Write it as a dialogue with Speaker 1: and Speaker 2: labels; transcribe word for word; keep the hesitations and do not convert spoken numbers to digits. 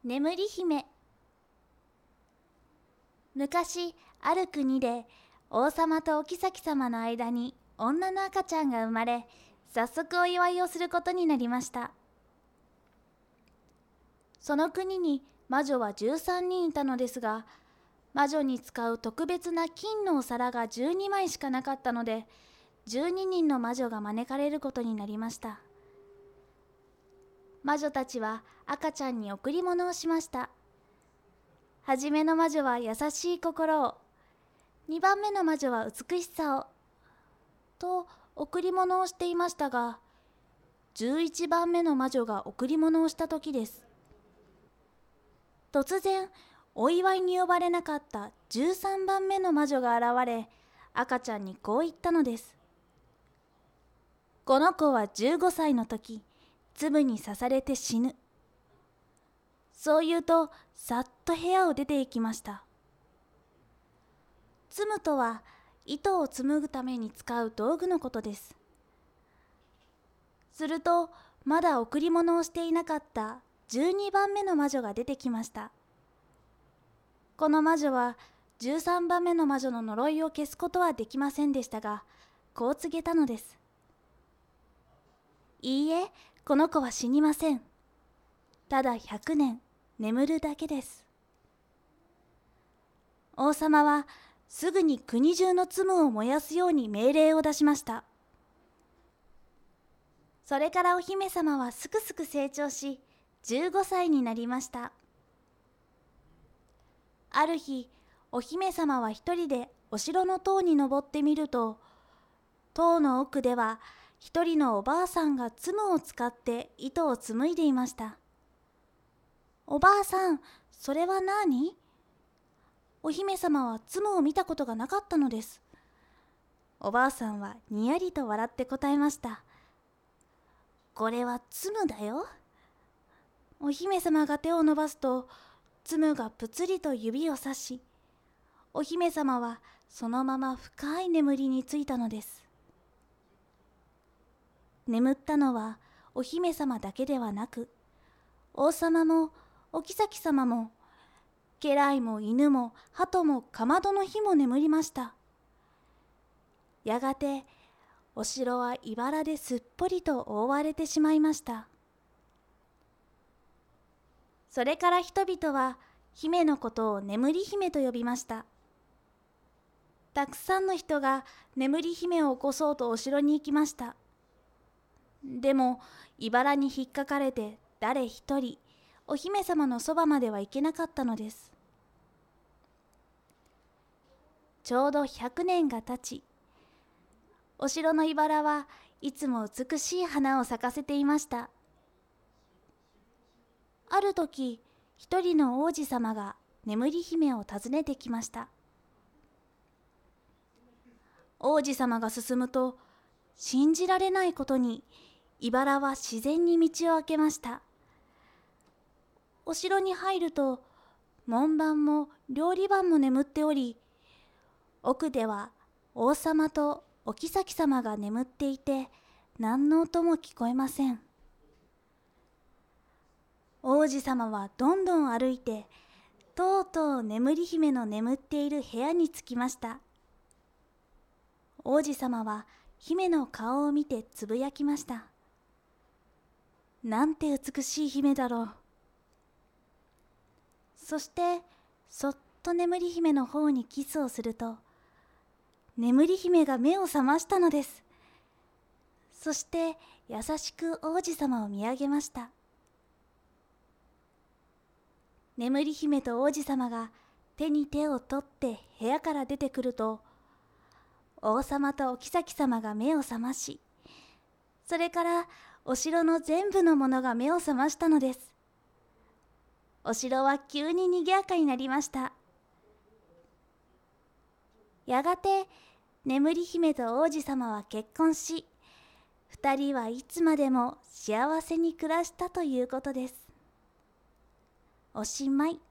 Speaker 1: 眠り姫。昔ある国で王様とお妃様の間に女の赤ちゃんが生まれ、早速お祝いをすることになりました。その国に魔女はじゅうさんにんいたのですが、魔女に使う特別な金のお皿がじゅうにまいしかなかったので、じゅうににんの魔女が招かれることになりました。魔女たちは赤ちゃんに贈り物をしました。はじめの魔女は優しい心を、にばんめの魔女は美しさを、と贈り物をしていましたが、じゅういちばんめの魔女が贈り物をした時です。突然、お祝いに呼ばれなかったじゅうさんばんめの魔女が現れ、赤ちゃんにこう言ったのです。この子はじゅうごさいの時、粒に刺されて死ぬ。そう言うと、さっと部屋を出て行きました。紡とは、糸を紡ぐために使う道具のことです。すると、まだ贈り物をしていなかったじゅうにばんめの魔女が出てきました。この魔女は、じゅうさんばんめの魔女の呪いを消すことはできませんでしたが、こう告げたのです。いいえ、この子は死にません。ただひゃくねん眠るだけです。王様はすぐに国中の紡を燃やすように命令を出しました。それからお姫様はすくすく成長し、じゅうごさいになりました。ある日、お姫様は一人でお城の塔に登ってみると、塔の奥では一人のおばあさんが紡を使って糸を紡いでいました。おばあさん、それは何？お姫様は紡を見たことがなかったのです。おばあさんはにやりと笑って答えました。これは紡だよ。お姫様が手を伸ばすと、紡がぷつりと指をさし、お姫様はそのまま深い眠りについたのです。眠ったのはお姫様だけではなく、王様もお妃様も、家来も犬も鳩もかまどの火も眠りました。やがてお城は茨ですっぽりと覆われてしまいました。それから人々は姫のことを眠り姫と呼びました。たくさんの人が眠り姫を起こそうとお城に行きました。でも茨に引っかかれて誰一人お姫様のそばまでは行けなかったのです。ちょうどひゃくねんが経ち、お城の茨はいつも美しい花を咲かせていました。ある時、一人の王子様が眠り姫を訪ねてきました。王子様が進むと、信じられないことに茨は自然に道を開けました。お城に入ると、門番も料理番も眠っており、奥では王様とお妃様が眠っていて、何の音も聞こえません。王子様はどんどん歩いて、とうとう眠り姫の眠っている部屋に着きました。王子様は姫の顔を見てつぶやきました。なんて美しい姫だろう。そしてそっと眠り姫の方にキスをすると、眠り姫が目を覚ましたのです。そして優しく王子様を見上げました。眠り姫と王子様が手に手を取って部屋から出てくると、王様とお妃様が目を覚まし、それからお城の全部のものが目を覚ましたのです。お城は急ににぎやかになりました。やがて眠り姫と王子様は結婚し、二人はいつまでも幸せに暮らしたということです。おしまい。